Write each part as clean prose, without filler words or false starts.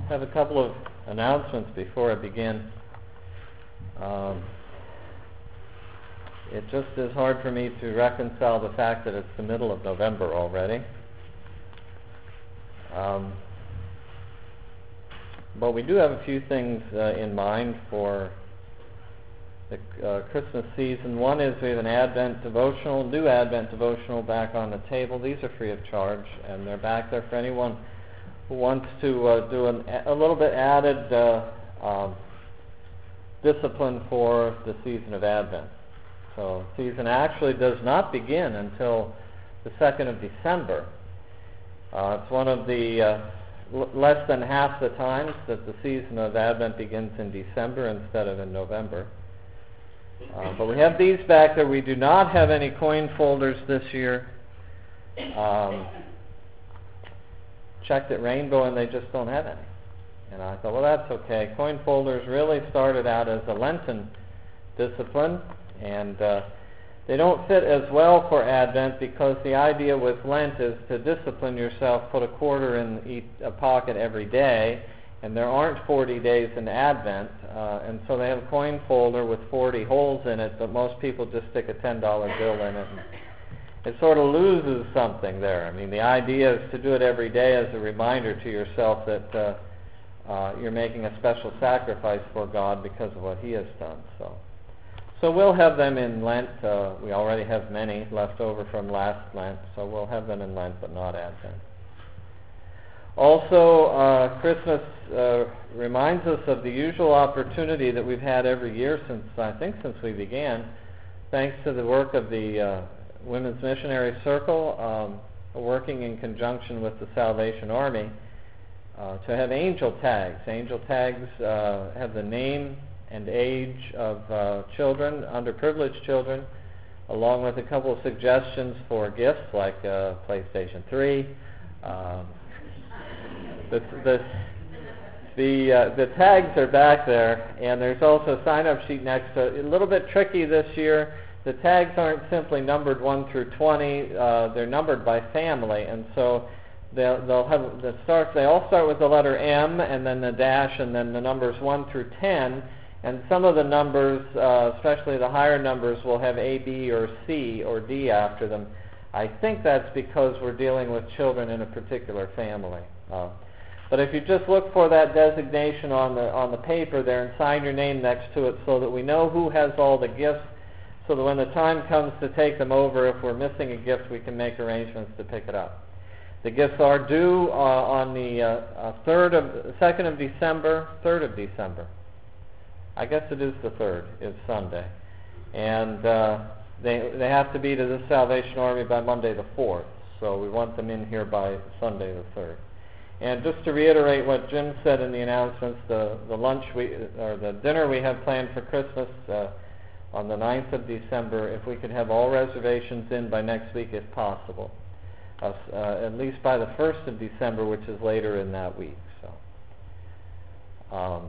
have a couple of announcements before I begin. It just is hard for me to reconcile the fact that it's the middle of November already. But we do have a few things in mind for the Christmas season. One is we have an Advent devotional, new Advent devotional back on the table. These are free of charge, and they're back there for anyone who wants to do a little bit added discipline for the season of Advent. So the season actually does not begin until the 2nd of December. It's one of the less than half the times that the season of Advent begins in December instead of in November. But we have these back there. We do not have any coin folders this year. Checked at Rainbow and they just don't have any. And I thought, well, that's okay. Coin folders really started out as a Lenten discipline, and they don't fit as well for Advent because the idea with Lent is to discipline yourself, put a quarter in a pocket every day, and there aren't 40 days in Advent, and so they have a coin folder with 40 holes in it, but most people just stick a $10 bill in it. And it sort of loses something there. I mean, the idea is to do it every day as a reminder to yourself that you're making a special sacrifice for God because of what He has done. So we'll have them in Lent. We already have many left over from last Lent, so we'll have them in Lent, but not Advent. Also, Christmas reminds us of the usual opportunity that we've had every year since we began, thanks to the work of the Women's Missionary Circle, working in conjunction with the Salvation Army, to have angel tags. Angel tags have the name and age of children, underprivileged children, along with a couple of suggestions for gifts like PlayStation 3. The tags are back there, and there's also a sign-up sheet next to it. A little bit tricky this year. The tags aren't simply numbered 1 through 20. They're numbered by family, and so they'll have they all start with the letter M, and then the dash, and then the numbers 1 through 10. And some of the numbers, especially the higher numbers, will have A, B, or C, or D after them. I think that's because we're dealing with children in a particular family. But if you just look for that designation on the paper there and sign your name next to it so that we know who has all the gifts, so that when the time comes to take them over, if we're missing a gift, we can make arrangements to pick it up. The gifts are due on the 2nd of December, 3rd of December. I guess it is the 3rd. It's Sunday. And they have to be to the Salvation Army by Monday the 4th. So we want them in here by Sunday the 3rd. And just to reiterate what Jim said in the announcements, the dinner we have planned for Christmas on the 9th of December, if we could have all reservations in by next week if possible. At least by the 1st of December, which is later in that week. So,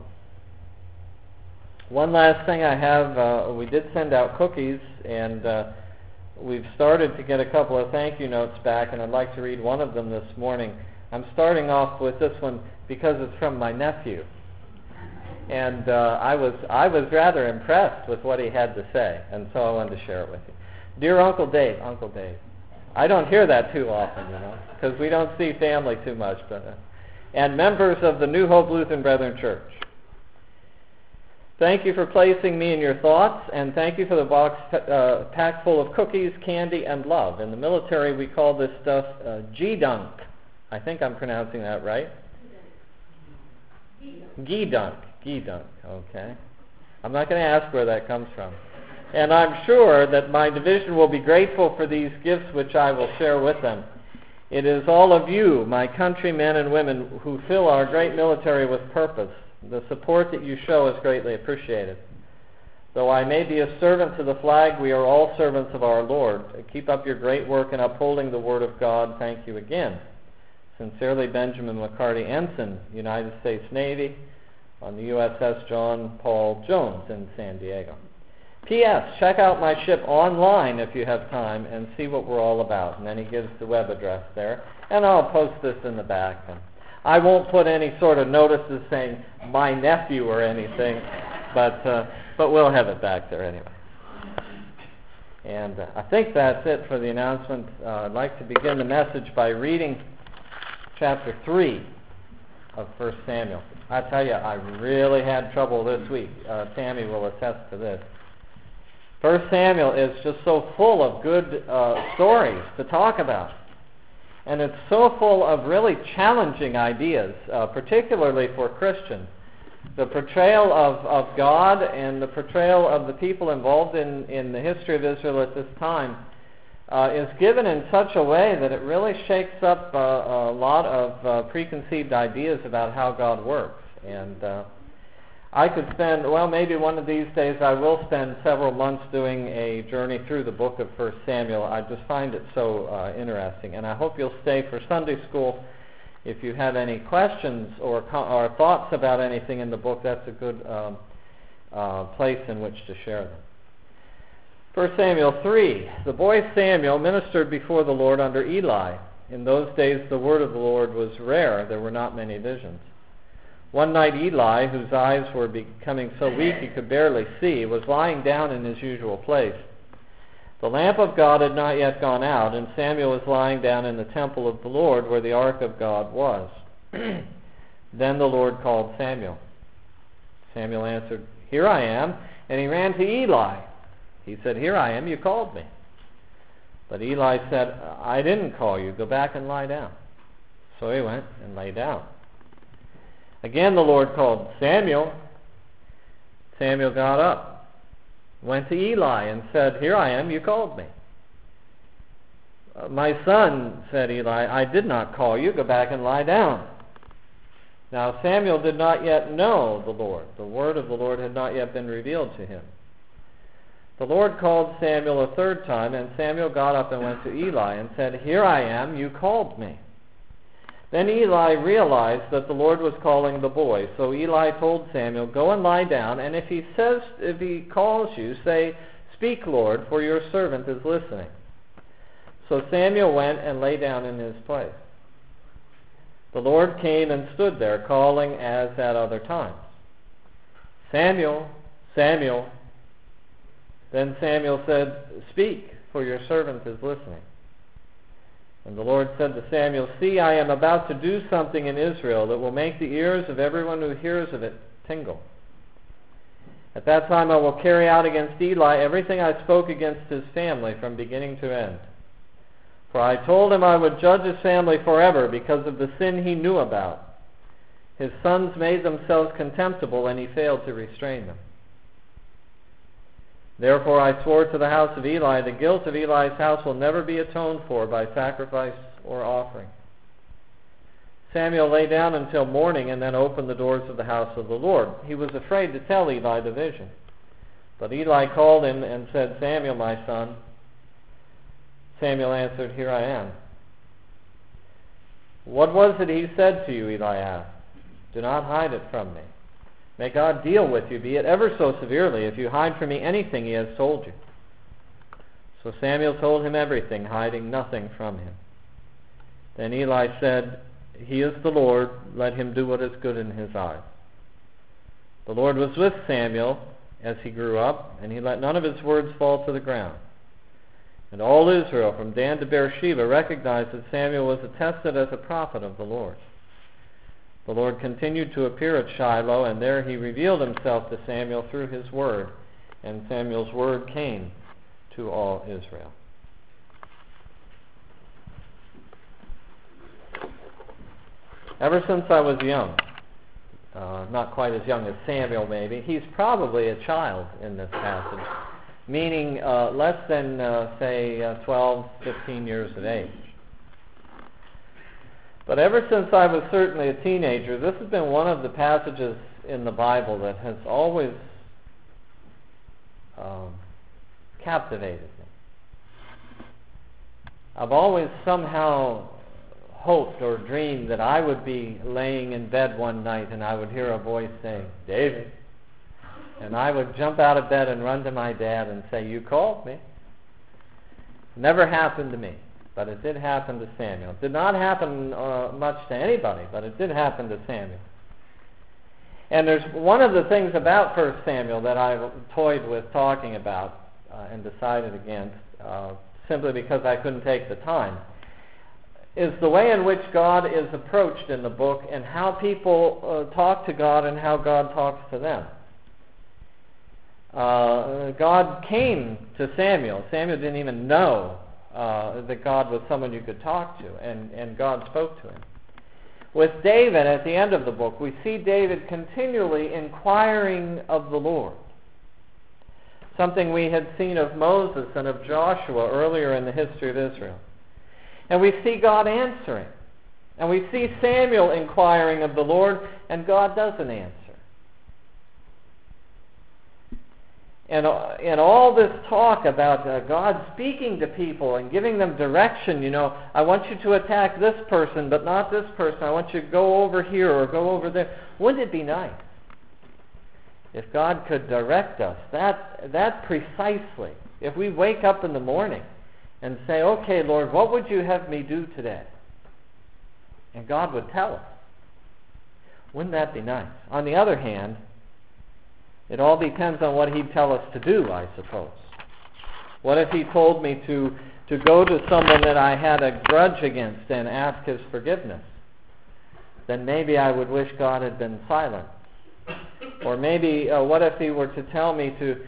one last thing I have, we did send out cookies, and we've started to get a couple of thank you notes back, and I'd like to read one of them this morning. I'm starting off with this one because it's from my nephew. And I was rather impressed with what he had to say, and so I wanted to share it with you. Dear Uncle Dave, I don't hear that too often, because we don't see family too much, and members of the New Hope Lutheran Brethren Church. Thank you for placing me in your thoughts, and thank you for the box packed full of cookies, candy, and love. In the military, we call this stuff G-Dunk. I think I'm pronouncing that right. G-Dunk. Okay. I'm not going to ask where that comes from. And I'm sure that my division will be grateful for these gifts which I will share with them. It is all of you, my countrymen and women, who fill our great military with purpose. The support that you show is greatly appreciated. Though I may be a servant to the flag, we are all servants of our Lord. Keep up your great work in upholding the Word of God. Thank you again. Sincerely, Benjamin McCarty, Ensign, United States Navy, on the USS John Paul Jones in San Diego. P.S. Check out my ship online if you have time and see what we're all about. And then he gives the web address there. And I'll post this in the back. And I won't put any sort of notices saying my nephew or anything, but we'll have it back there anyway. And I think that's it for the announcement. I'd like to begin the message by reading chapter 3 of 1 Samuel. I tell you, I really had trouble this week. Tammy will attest to this. 1 Samuel is just so full of good stories to talk about. And it's so full of really challenging ideas, particularly for Christians. The portrayal of God and the portrayal of the people involved in the history of Israel at this time is given in such a way that it really shakes up a lot of preconceived ideas about how God works. And I could spend, maybe one of these days I will spend several months doing a journey through the book of 1 Samuel. I just find it so interesting. And I hope you'll stay for Sunday school. If you have any questions or thoughts about anything in the book, that's a good place in which to share them. 1 Samuel 3. The boy Samuel ministered before the Lord under Eli. In those days the word of the Lord was rare. There were not many visions. One night Eli, whose eyes were becoming so weak he could barely see, was lying down in his usual place. The lamp of God had not yet gone out, and Samuel was lying down in the temple of the Lord where the ark of God was. Then the Lord called Samuel. Samuel answered, "Here I am." And he ran to Eli. He said, "Here I am, you called me." But Eli said, "I didn't call you. Go back and lie down." So he went and lay down. Again the Lord called, "Samuel." Samuel got up, went to Eli, and said, "Here I am, you called me." "My son," said Eli, "I did not call you. Go back and lie down." Now Samuel did not yet know the Lord. The word of the Lord had not yet been revealed to him. The Lord called Samuel a third time, and Samuel got up and went to Eli and said, "Here I am, you called me." Then Eli realized that the Lord was calling the boy. So Eli told Samuel, "Go and lie down, and if he calls you, say, 'Speak, Lord, for your servant is listening.'" So Samuel went and lay down in his place. The Lord came and stood there, calling as at other times, "Samuel, Samuel." Then Samuel said, "Speak, for your servant is listening." And the Lord said to Samuel, "See, I am about to do something in Israel that will make the ears of everyone who hears of it tingle. At that time I will carry out against Eli everything I spoke against his family from beginning to end. For I told him I would judge his family forever because of the sin he knew about. His sons made themselves contemptible, and he failed to restrain them. Therefore I swore to the house of Eli, the guilt of Eli's house will never be atoned for by sacrifice or offering." Samuel lay down until morning and then opened the doors of the house of the Lord. He was afraid to tell Eli the vision. But Eli called him and said, "Samuel, my son." Samuel answered, "Here I am." "What was it he said to you?" Eli asked. "Do not hide it from me. May God deal with you, be it ever so severely, if you hide from me anything he has told you." So Samuel told him everything, hiding nothing from him. Then Eli said, "He is the Lord, let him do what is good in his eyes." The Lord was with Samuel as he grew up, and he let none of his words fall to the ground. And all Israel, from Dan to Beersheba, recognized that Samuel was attested as a prophet of the Lord. The Lord continued to appear at Shiloh, and there he revealed himself to Samuel through his word, and Samuel's word came to all Israel. Ever since I was young, not quite as young as Samuel maybe, he's probably a child in this passage, meaning less than, 12, 15 years of age. But ever since I was certainly a teenager, this has been one of the passages in the Bible that has always captivated me. I've always somehow hoped or dreamed that I would be laying in bed one night and I would hear a voice saying, "David." And I would jump out of bed and run to my dad and say, "You called me." Never happened to me. but it did happen to Samuel. It did not happen much to anybody, but it did happen to Samuel. And there's one of the things about 1 Samuel that I toyed with talking about and decided against, simply because I couldn't take the time, is the way in which God is approached in the book and how people talk to God and how God talks to them. God came to Samuel. Samuel didn't even know that God was someone you could talk to, and God spoke to him. With David, at the end of the book, we see David continually inquiring of the Lord. Something we had seen of Moses and of Joshua earlier in the history of Israel. And we see God answering. And we see Samuel inquiring of the Lord, and God doesn't answer. And all this talk about God speaking to people and giving them direction, I want you to attack this person, but not this person. I want you to go over here or go over there. Wouldn't it be nice if God could direct us that precisely? If we wake up in the morning and say, okay, Lord, what would you have me do today? And God would tell us. Wouldn't that be nice? On the other hand, it all depends on what He'd tell us to do, I suppose. What if He told me to go to someone that I had a grudge against and ask his forgiveness? Then maybe I would wish God had been silent. Or maybe, what if He were to tell me to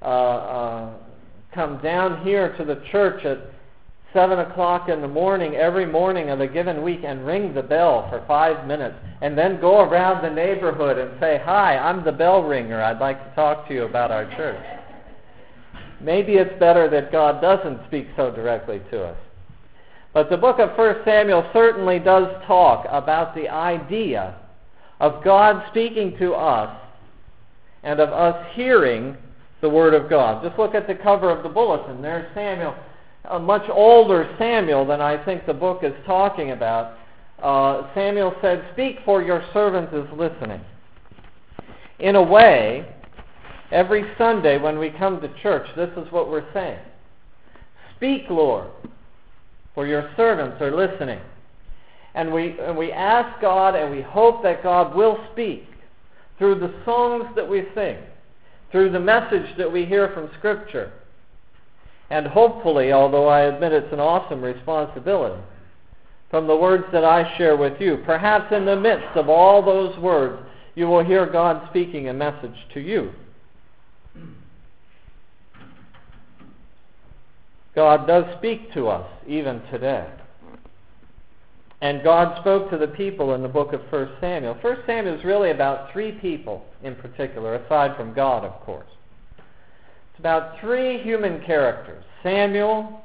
come down here to the church at 7 o'clock in the morning, every morning of a given week, and ring the bell for 5 minutes, and then go around the neighborhood and say, hi, I'm the bell ringer. I'd like to talk to you about our church. Maybe it's better that God doesn't speak so directly to us. But the book of 1 Samuel certainly does talk about the idea of God speaking to us and of us hearing the Word of God. Just look at the cover of the bulletin. There's Samuel, a much older Samuel than I think the book is talking about. Samuel said, speak, for your servant is listening. In a way, every Sunday when we come to church, this is what we're saying. Speak, Lord, for your servants are listening. And we ask God, and we hope that God will speak through the songs that we sing, through the message that we hear from Scripture. And hopefully, although I admit it's an awesome responsibility, from the words that I share with you, perhaps in the midst of all those words, you will hear God speaking a message to you. God does speak to us even today. And God spoke to the people in the book of 1 Samuel. 1 Samuel is really about three people in particular, aside from God, of course. It's about three human characters: Samuel,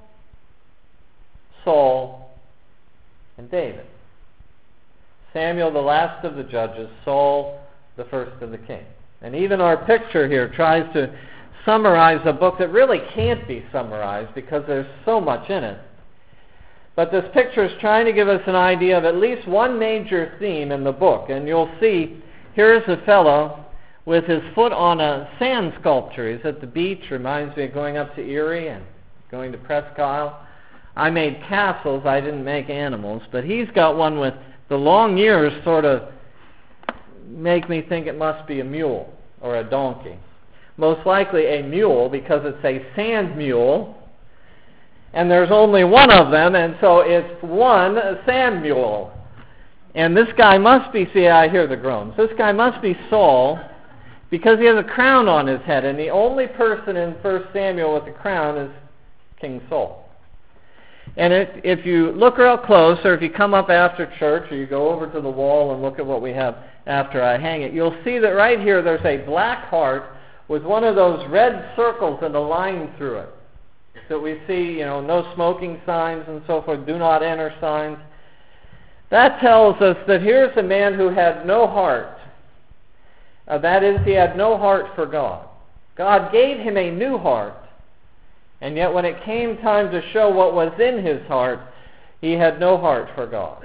Saul, and David. Samuel, the last of the judges; Saul, the first of the kings. And even our picture here tries to summarize a book that really can't be summarized because there's so much in it. But this picture is trying to give us an idea of at least one major theme in the book. And you'll see, here's a fellow with his foot on a sand sculpture. He's at the beach. Reminds me of going up to Erie and going to Presque Isle. I made castles. I didn't make animals. But he's got one with the long ears sort of make me think it must be a mule or a donkey. Most likely a mule, because it's a sand mule. And there's only one of them, and so it's one sand mule. And this guy must be, see, I hear the groans. This guy must be Saul, because he has a crown on his head, and the only person in 1 Samuel with a crown is King Saul. And if you look real close, or if you come up after church, or you go over to the wall and look at what we have after I hang it, you'll see that right here there's a black heart with one of those red circles and a line through it. That we see, no smoking signs and so forth, do not enter signs. That tells us that here's a man who had no heart. That is, he had no heart for God. God gave him a new heart, and yet when it came time to show what was in his heart, he had no heart for God.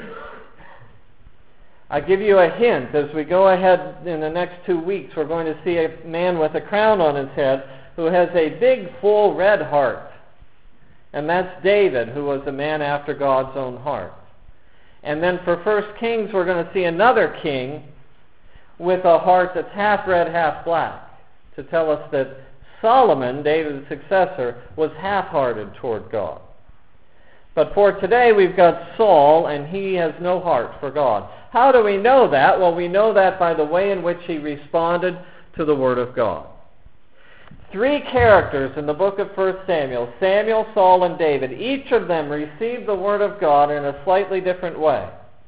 I give you a hint. As we go ahead in the next 2 weeks, we're going to see a man with a crown on his head who has a big, full red heart. And that's David, who was a man after God's own heart. And then for 1 Kings, we're going to see another king with a heart that's half red, half black, to tell us that Solomon, David's successor, was half-hearted toward God. But for today, we've got Saul, and he has no heart for God. How do we know that? Well, we know that by the way in which he responded to the Word of God. 3 characters in the book of 1 Samuel, Samuel, Saul, and David, each of them received the Word of God in a slightly different way.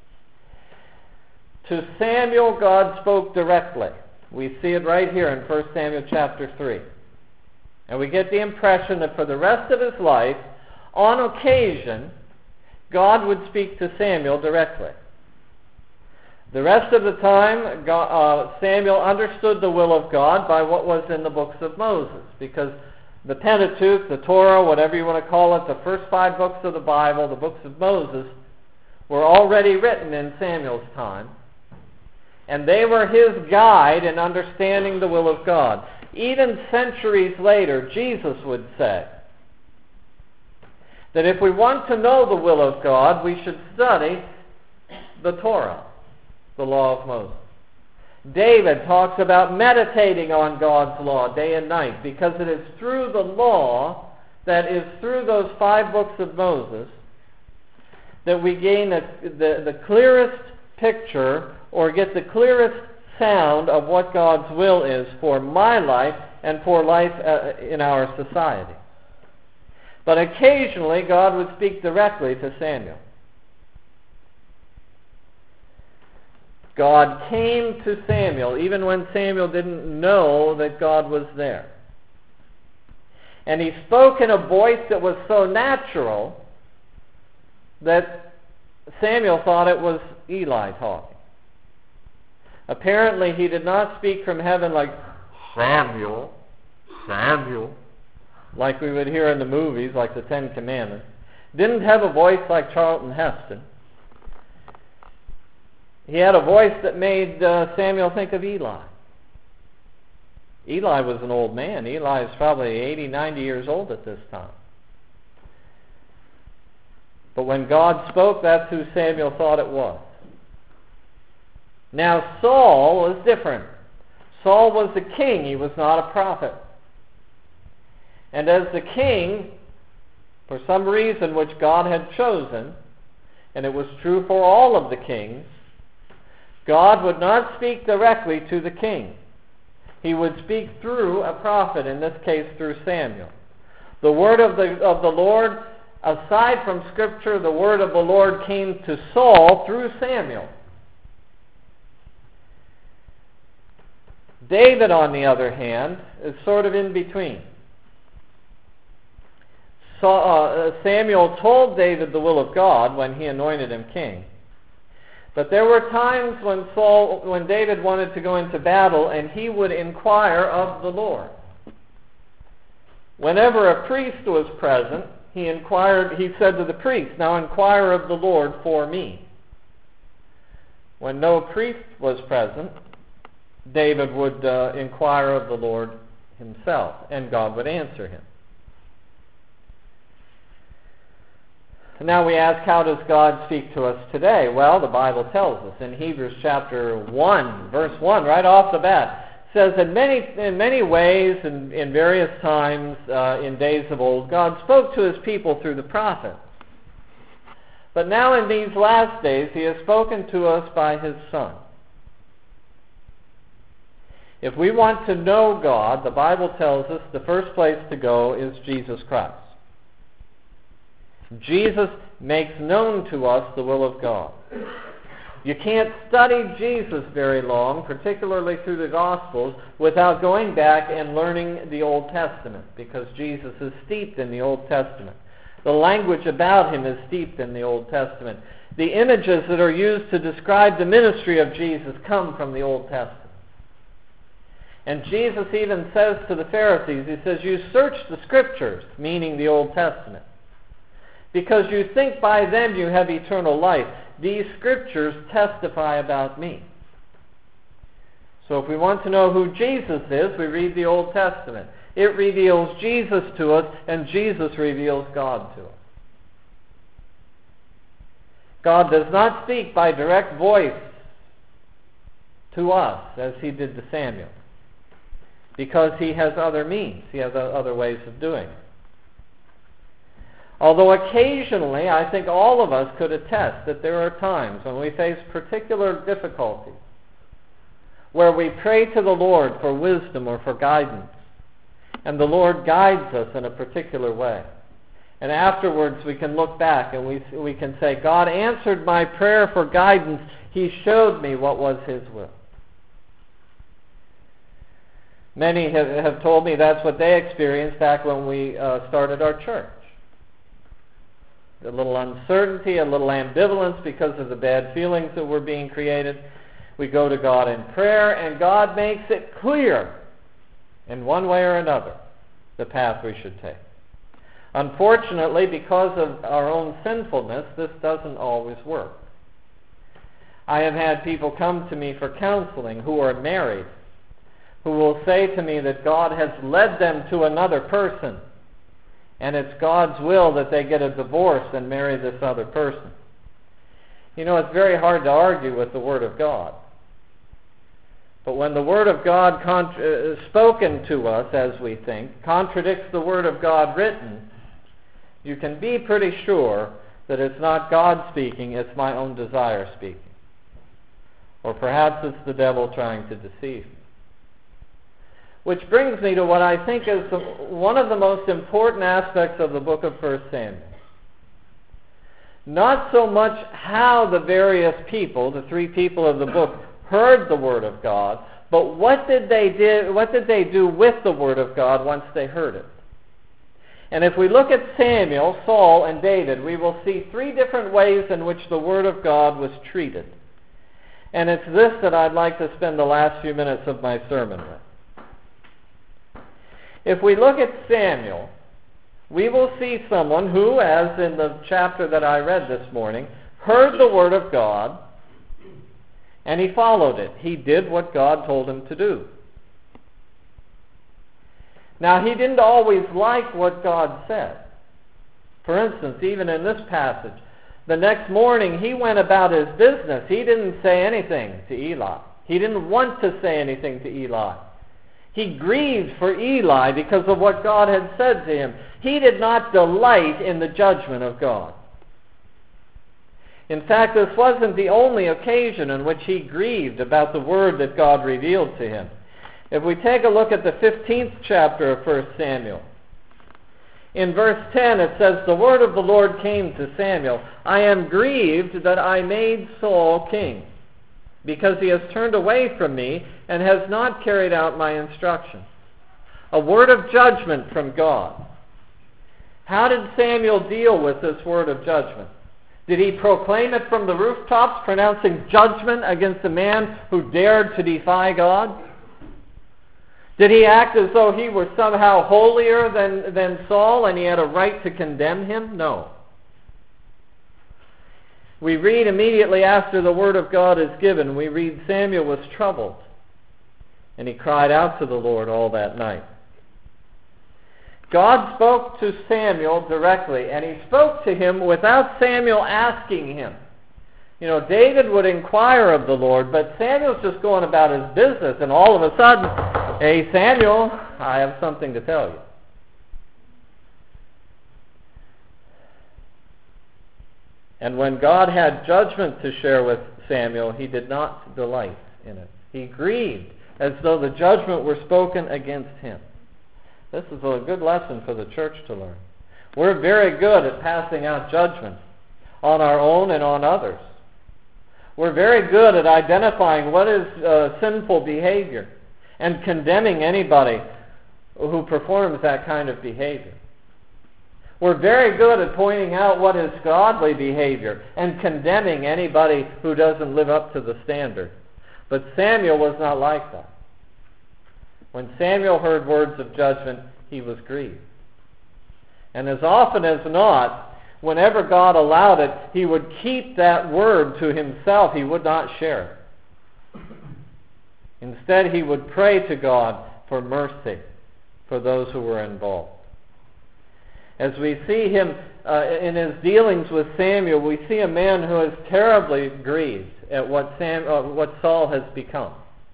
To Samuel, God spoke directly. We see it right here in 1 Samuel chapter 3. And we get the impression that for the rest of his life, on occasion, God would speak to Samuel directly. The rest of the time, Samuel understood the will of God by what was in the books of Moses, because the Pentateuch, the Torah, whatever you want to call it, the first 5 books of the Bible, the books of Moses, were already written in Samuel's time, and they were his guide in understanding the will of God. Even centuries later, Jesus would say that if we want to know the will of God, we should study the Torah, the law of Moses. David talks about meditating on God's law day and night, because it is through the law, that is through those 5 books of Moses, that we gain the clearest picture, or get the clearest sound of what God's will is for my life and for life in our society. But occasionally, God would speak directly to Samuel. God came to Samuel even when Samuel didn't know that God was there. And he spoke in a voice that was so natural that Samuel thought it was Eli talking. Apparently, he did not speak from heaven like, Samuel, Samuel, like we would hear in the movies, like the 10 Commandments. Didn't have a voice like Charlton Heston. He had a voice that made Samuel think of Eli. Eli was an old man. Eli is probably 80, 90 years old at this time. But when God spoke, that's who Samuel thought it was. Now Saul was different. Saul was the king. He was not a prophet. And as the king, for some reason which God had chosen, and it was true for all of the kings, God would not speak directly to the king. He would speak through a prophet, in this case through Samuel. The word of the Lord, aside from Scripture, the word of the Lord came to Saul through Samuel. David, on the other hand, is sort of in between. Samuel told David the will of God when he anointed him king. But there were times when David wanted to go into battle, and he would inquire of the Lord. Whenever a priest was present, he said to the priest, "Now inquire of the Lord for me." When no priest was present, David would inquire of the Lord himself, and God would answer him. Now we ask, how does God speak to us today? Well, the Bible tells us in Hebrews chapter 1, verse 1, right off the bat, says in many ways and in various times in days of old, God spoke to his people through the prophets. But now in these last days, he has spoken to us by his Son. If we want to know God, the Bible tells us the first place to go is Jesus Christ. Jesus makes known to us the will of God. You can't study Jesus very long, particularly through the Gospels, without going back and learning the Old Testament, because Jesus is steeped in the Old Testament. The language about him is steeped in the Old Testament. The images that are used to describe the ministry of Jesus come from the Old Testament. And Jesus even says to the Pharisees, he says, "You search the Scriptures," meaning the Old Testament, "because you think by them you have eternal life. These Scriptures testify about me." So if we want to know who Jesus is, we read the Old Testament. It reveals Jesus to us, and Jesus reveals God to us. God does not speak by direct voice to us as he did to Samuel, because he has other means. He has other ways of doing it. Although occasionally, I think all of us could attest that there are times when we face particular difficulties where we pray to the Lord for wisdom or for guidance, and the Lord guides us in a particular way. And afterwards we can look back and we can say, God answered my prayer for guidance. He showed me what was his will. Many have told me that's what they experienced back when we started our church. A little uncertainty, a little ambivalence because of the bad feelings that were being created. We go to God in prayer, and God makes it clear in one way or another the path we should take. Unfortunately, because of our own sinfulness, this doesn't always work. I have had people come to me for counseling who are married, who will say to me that God has led them to another person, and it's God's will that they get a divorce and marry this other person. You know, it's very hard to argue with the Word of God. But when the Word of God spoken to us, as we think, contradicts the Word of God written, you can be pretty sure that it's not God speaking, it's my own desire speaking. Or perhaps it's the devil trying to deceive me. Which brings me to what I think is one of the most important aspects of the book of 1 Samuel. Not so much how the various people, the three people of the book, heard the Word of God, but what did they do with the Word of God once they heard it? And if we look at Samuel, Saul, and David, we will see three different ways in which the Word of God was treated. And it's this that I'd like to spend the last few minutes of my sermon with. If we look at Samuel, we will see someone who, as in the chapter that I read this morning, heard the Word of God, and he followed it. He did what God told him to do. Now, he didn't always like what God said. For instance, even in this passage, the next morning he went about his business. He didn't say anything to Eli. He didn't want to say anything to Eli. He grieved for Eli because of what God had said to him. He did not delight in the judgment of God. In fact, this wasn't the only occasion in which he grieved about the word that God revealed to him. If we take a look at the 15th chapter of 1 Samuel, in verse 10 it says, "The word of the Lord came to Samuel, I am grieved that I made Saul king, because he has turned away from me and has not carried out my instruction." A word of judgment from God. How did Samuel deal with this word of judgment? Did he proclaim it from the rooftops, pronouncing judgment against a man who dared to defy God? Did he act as though he were somehow holier than Saul and he had a right to condemn him? No. We read immediately after the word of God is given, we read Samuel was troubled, and he cried out to the Lord all that night. God spoke to Samuel directly, and he spoke to him without Samuel asking him. You know, David would inquire of the Lord, but Samuel's just going about his business, and all of a sudden, "Hey, Samuel, I have something to tell you." And when God had judgment to share with Samuel, he did not delight in it. He grieved as though the judgment were spoken against him. This is a good lesson for the church to learn. We're very good at passing out judgment on our own and on others. We're very good at identifying what is sinful behavior and condemning anybody who performs that kind of behavior. We're very good at pointing out what is godly behavior and condemning anybody who doesn't live up to the standard. But Samuel was not like that. When Samuel heard words of judgment, he was grieved. And as often as not, whenever God allowed it, he would keep that word to himself. He would not share it. Instead, he would pray to God for mercy for those who were involved. As we see him in his dealings with Samuel, we see a man who is terribly grieved at what Saul has become.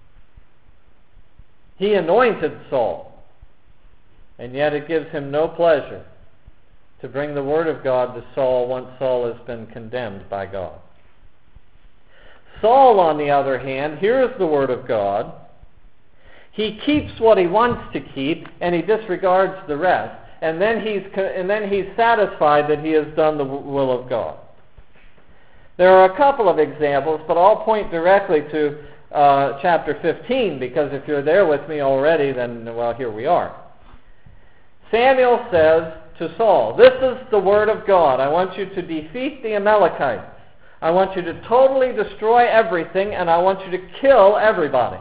He anointed Saul, and yet it gives him no pleasure to bring the word of God to Saul once Saul has been condemned by God. Saul, on the other hand, hears the word of God. He keeps what he wants to keep, and he disregards the rest. And then he's satisfied that he has done the will of God. There are a couple of examples, but I'll point directly to chapter 15, because if you're there with me already, then, well, here we are. Samuel says to Saul, "This is the word of God. I want you to defeat the Amalekites. I want you to totally destroy everything, and I want you to kill everybody."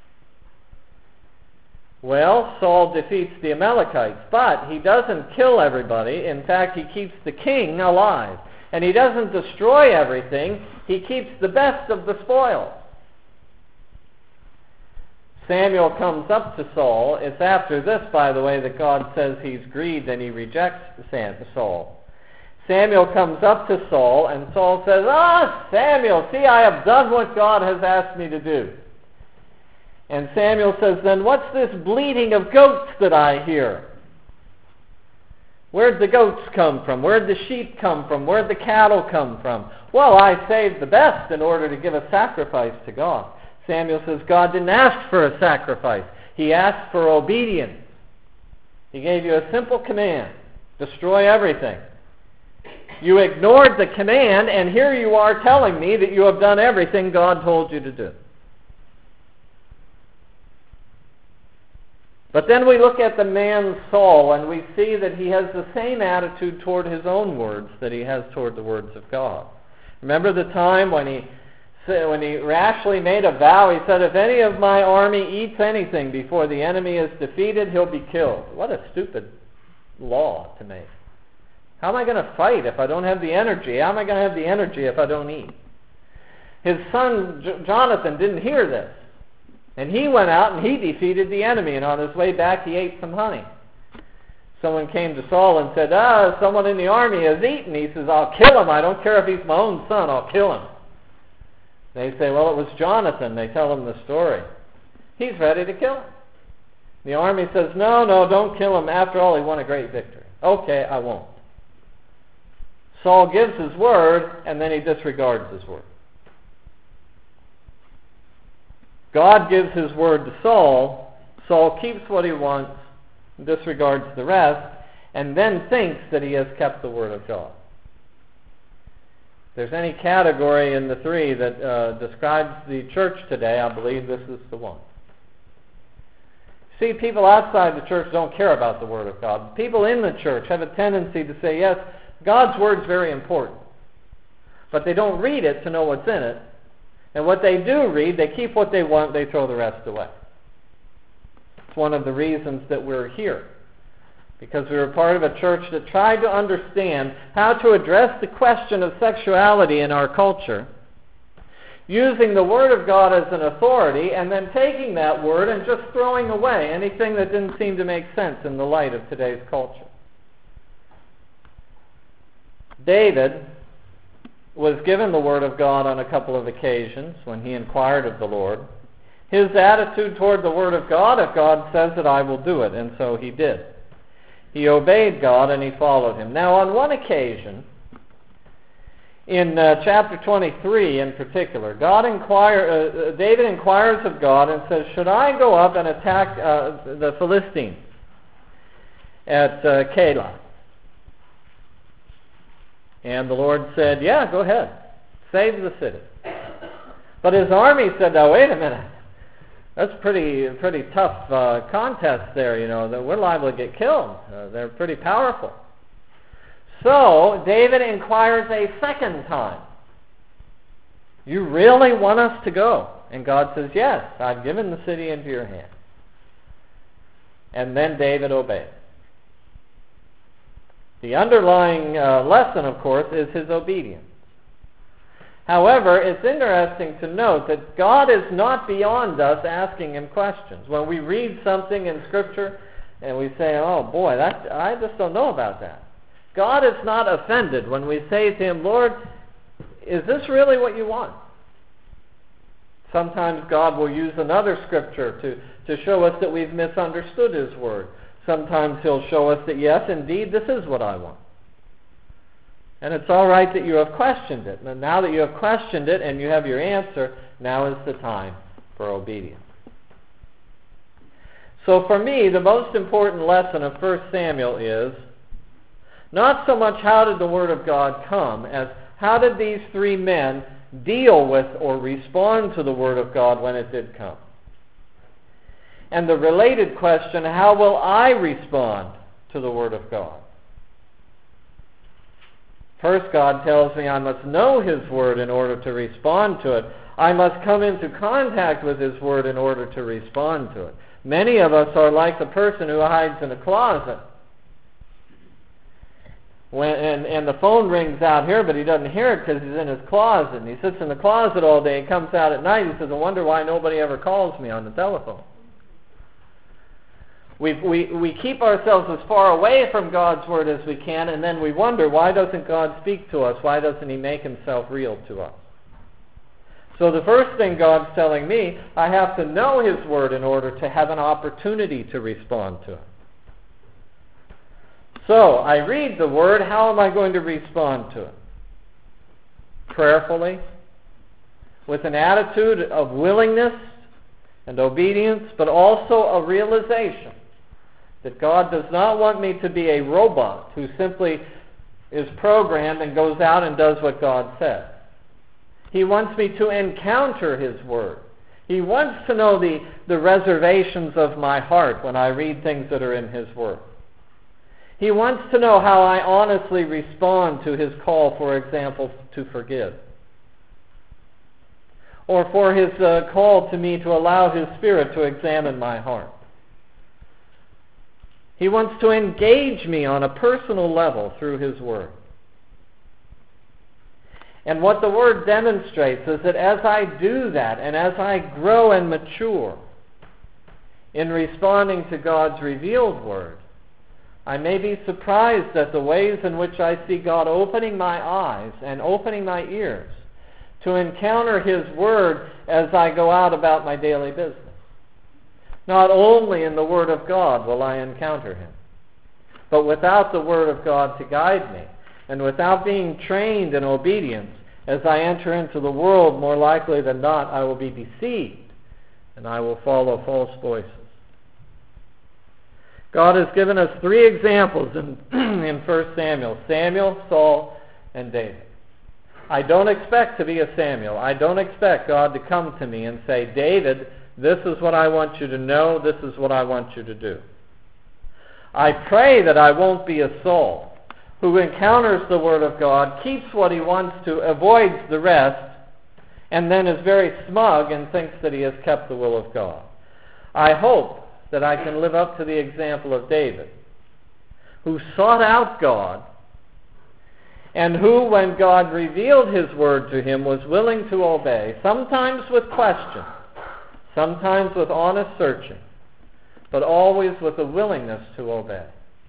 Well, Saul defeats the Amalekites, but he doesn't kill everybody. In fact, he keeps the king alive. And he doesn't destroy everything. He keeps the best of the spoils. Samuel comes up to Saul. It's after this, by the way, that God says he's grieved and he rejects Saul. Samuel comes up to Saul, and Saul says, Samuel, see, I have done what God has asked me to do." And Samuel says, "Then what's this bleating of goats that I hear? Where'd the goats come from? Where'd the sheep come from? Where'd the cattle come from?" "Well, I saved the best in order to give a sacrifice to God." Samuel says, "God didn't ask for a sacrifice. He asked for obedience. He gave you a simple command: destroy everything. You ignored the command, and here you are telling me that you have done everything God told you to do." But then we look at the man Saul, and we see that he has the same attitude toward his own words that he has toward the words of God. Remember the time when he rashly made a vow? He said, "If any of my army eats anything before the enemy is defeated, he'll be killed." What a stupid law to make. How am I going to fight if I don't have the energy? How am I going to have the energy if I don't eat? His son Jonathan didn't hear this. And he went out and he defeated the enemy, and on his way back he ate some honey. Someone came to Saul and said, "Someone in the army has eaten." He says, "I'll kill him. I don't care if he's my own son. I'll kill him." They say, "Well, it was Jonathan." They tell him the story. He's ready to kill him. The army says, No, don't kill him. After all, he won a great victory." "Okay, I won't." Saul gives his word, and then he disregards his word. God gives his word to Saul. Saul keeps what he wants, disregards the rest, and then thinks that he has kept the word of God. If there's any category in the three that describes the church today, I believe this is the one. See, people outside the church don't care about the word of God. People in the church have a tendency to say, yes, God's word is very important, but they don't read it to know what's in it. And what they do read, they keep what they want, they throw the rest away. It's one of the reasons that we're here, because we were part of a church that tried to understand how to address the question of sexuality in our culture, using the Word of God as an authority, and then taking that Word and just throwing away anything that didn't seem to make sense in the light of today's culture. David was given the Word of God on a couple of occasions when he inquired of the Lord. His attitude toward the Word of God, if God says it, I will do it, and so he did. He obeyed God and he followed him. Now, on one occasion, in chapter 23 in particular, David inquires of God and says, should I go up and attack the Philistines at Keilah? And the Lord said, yeah, go ahead. Save the city. But his army said, now wait a minute. That's pretty tough contest there, you know. We're liable to get killed. They're pretty powerful. So David inquires a second time. You really want us to go? And God says, yes, I've given the city into your hand. And then David obeyed. The underlying lesson, of course, is his obedience. However, it's interesting to note that God is not beyond us asking him questions. When we read something in Scripture and we say, oh boy, I just don't know about that. God is not offended when we say to him, Lord, is this really what you want? Sometimes God will use another Scripture to show us that we've misunderstood his word. Sometimes he'll show us that, yes, indeed, this is what I want. And it's all right that you have questioned it. And now that you have questioned it and you have your answer, now is the time for obedience. So for me, the most important lesson of 1 Samuel is not so much how did the Word of God come, as how did these three men deal with or respond to the Word of God when it did come. And the related question, how will I respond to the Word of God? First, God tells me I must know his word in order to respond to it. I must come into contact with his word in order to respond to it. Many of us are like the person who hides in a closet. And the phone rings out here, but he doesn't hear it because he's in his closet. And he sits in the closet all day and comes out at night. He says, I wonder why nobody ever calls me on the telephone. We keep ourselves as far away from God's Word as we can, and then we wonder, why doesn't God speak to us? Why doesn't he make himself real to us? So the first thing God's telling me, I have to know his Word in order to have an opportunity to respond to it. So I read the Word, how am I going to respond to it? Prayerfully, with an attitude of willingness and obedience, but also a realization that God does not want me to be a robot who simply is programmed and goes out and does what God says. He wants me to encounter his word. He wants to know the reservations of my heart when I read things that are in his word. He wants to know how I honestly respond to his call, for example, to forgive. Or for his call to me to allow his Spirit to examine my heart. He wants to engage me on a personal level through his word. And what the word demonstrates is that as I do that, and as I grow and mature in responding to God's revealed word, I may be surprised at the ways in which I see God opening my eyes and opening my ears to encounter his word as I go out about my daily business. Not only in the Word of God will I encounter him, but without the Word of God to guide me, and without being trained in obedience, as I enter into the world, more likely than not, I will be deceived, and I will follow false voices. God has given us three examples in 1 Samuel: Samuel, Saul, and David. I don't expect to be a Samuel. I don't expect God to come to me and say, David, this is what I want you to know. This is what I want you to do. I pray that I won't be a Saul who encounters the Word of God, keeps what he wants to, avoids the rest, and then is very smug and thinks that he has kept the will of God. I hope that I can live up to the example of David, who sought out God, and who, when God revealed his word to him, was willing to obey, sometimes with question, sometimes with honest searching, but always with a willingness to obey.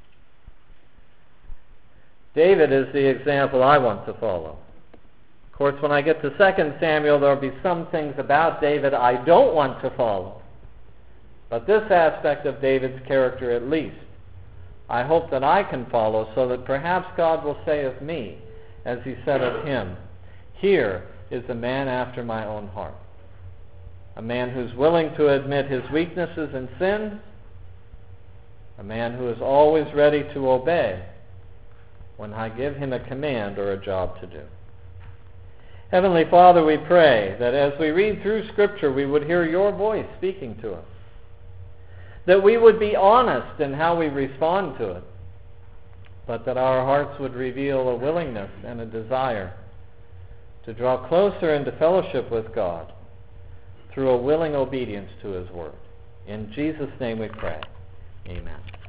David is the example I want to follow. Of course, when I get to 2 Samuel, there will be some things about David I don't want to follow. But this aspect of David's character, at least, I hope that I can follow, so that perhaps God will say of me, as he said of him, here is a man after my own heart. A man who's willing to admit his weaknesses and sins. A man who is always ready to obey when I give him a command or a job to do. Heavenly Father, we pray that as we read through Scripture, we would hear your voice speaking to us. That we would be honest in how we respond to it, but that our hearts would reveal a willingness and a desire to draw closer into fellowship with God through a willing obedience to his word. In Jesus' name we pray. Amen.